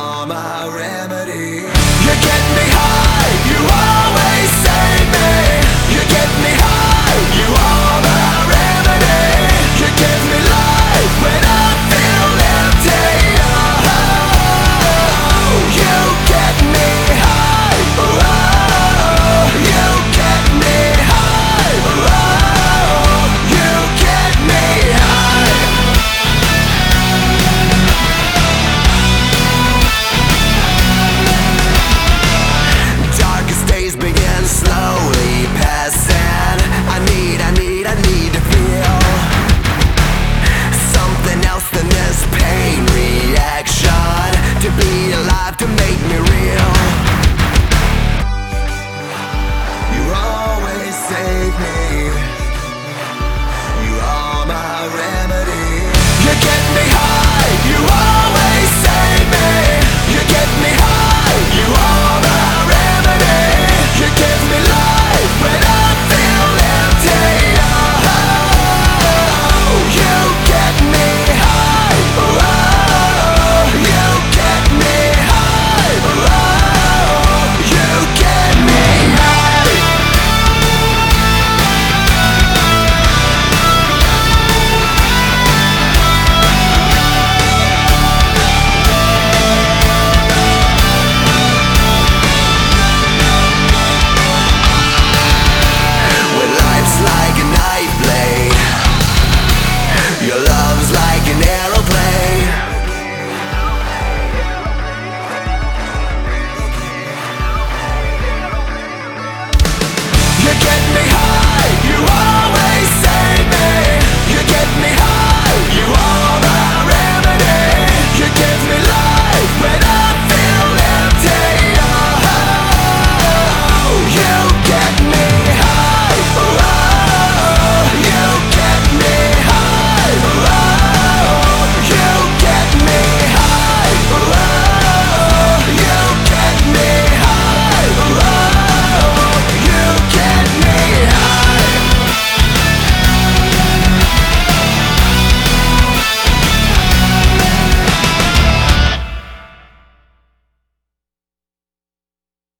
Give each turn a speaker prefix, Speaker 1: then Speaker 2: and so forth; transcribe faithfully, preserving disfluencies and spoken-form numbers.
Speaker 1: are my remedy. You get me high, you always save me. You get me high, you are my remedy. You give me life when I feel empty. Oh, you get me high. Oh, you get me high. Oh, you get me high. Darkest days begin slowly passing. I need, I need, I need to feel something else than this pain reaction. To be alive, to make me real.